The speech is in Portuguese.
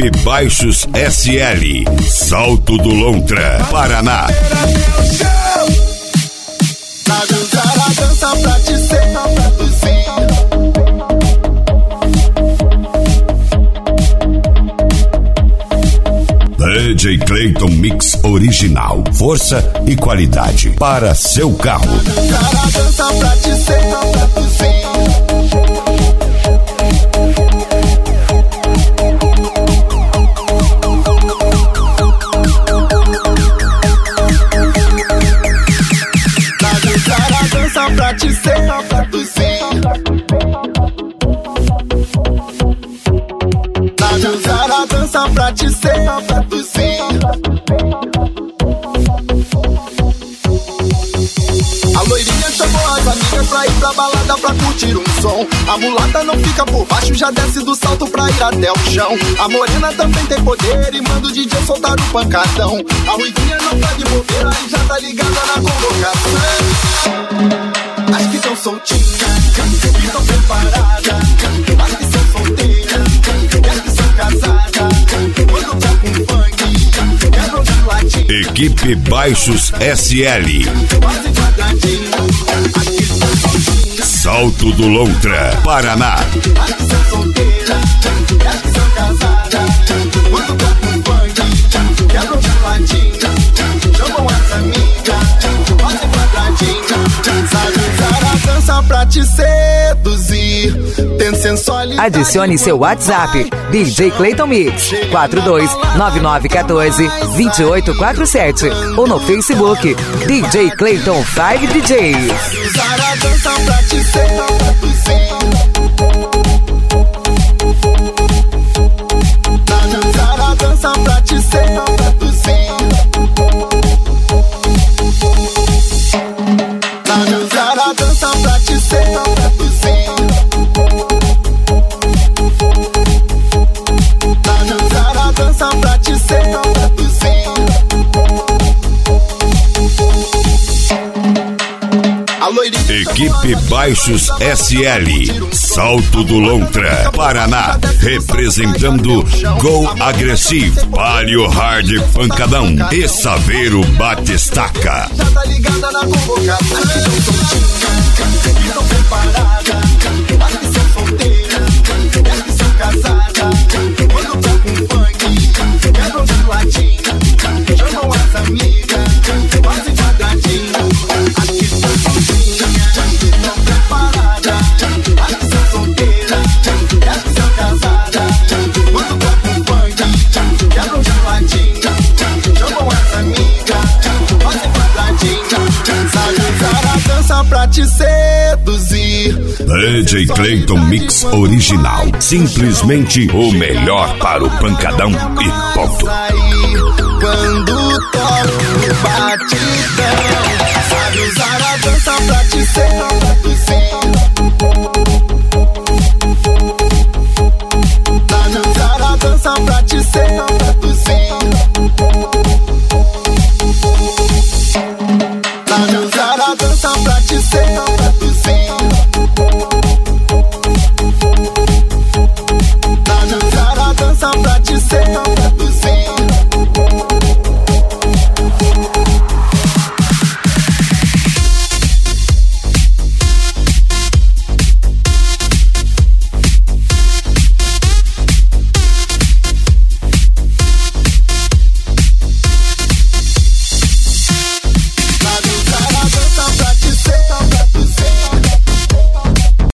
Equipe Baixos SL, Salto do Lontra, Paraná. Sabe usar a dança pra te seduzir. DJ Clayton Mix Original, força e qualidade para seu carro. Sabe usar a dança pra te seduzir. Pra te seduzir. Sabe usar a dança pra te seduzir. A loirinha chamou as amigas pra ir pra balada pra curtir um som. A mulata não fica por baixo, já desce do salto pra ir até o chão. A morena também tem poder e manda o DJ soltar o pancadão. A ruivinha não tá de bobeira e já tá ligada na convocação. As que tão soltinhas, que tão preparadas. As que são solteiras, e as que são casadas. Quando tá com funk, quebram de ladinho. Equipe Baixos SL, Salto do Lontra, Paraná. As que são solteiras, e as que são casadas. Quando tá com funk, quebram de ladinho. Chamam as amigas, fazem quadradinho. Sabe usar a dança pra te seduzir. Tem sensualidade. Adicione seu WhatsApp, DJ Clayton Mix 42-9914-2847 ou no Facebook, DJ Clayton 5 DJs. Usar a dança pra te seduzir. Sabe usar a dança pra te seduzir. Sabe usar a dança pra te seduzir. Sabe usar a dança pra te seduzir. A loirinha. Equipe Baixos SL, Salto do Lontra, Paraná, representando Go Agressivo, Palio Hard Pancadão e Saveiro Batistaca. Já tá ligada na convocação. As que são soltinhas, que tão preparadas. As que são solteiras, e as que são casadas. Quando tá com funk, quebram de ladinho. Chamam as amigas, fazem quadradinho. As que são soltinhas, que tão preparadas. As que são solteiras, e as que são casadas. Quando tá com funk, quebram de ladinho. Chamam as amigas, fazem quadradinho. Sabe usar a dança pra te seduzir. DJ Clayton Mix Original, simplesmente o melhor para o pancadão e ponto. Quando toca o batidão, sabe usar